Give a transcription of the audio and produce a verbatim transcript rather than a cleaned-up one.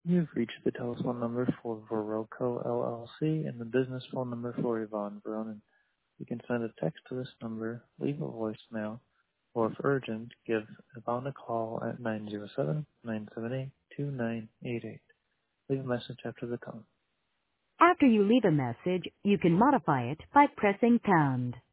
You've reached the telephone number for Veroco L L C and the business phone number for Yvonne Veronin. You can send a text to this number, leave a voicemail, or if urgent, give Yvonne a call at nine zero seven, nine seven eight, two nine eight eight. Leave a message after the tone. After you leave a message, you can modify it by pressing pound.